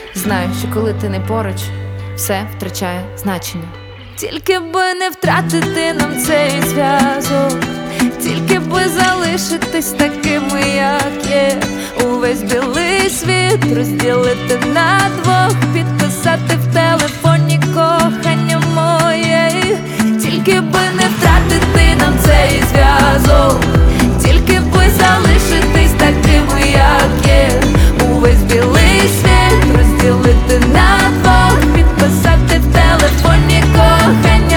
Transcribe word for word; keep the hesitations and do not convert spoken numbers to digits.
Знаю, що коли ти не поруч, все втрачає значення. Тільки би не втратити нам цей зв'язок, тільки би залишитись такими, як є. Увесь білий світ розділити на двох, підписати в телефоні кохання моє. Тільки би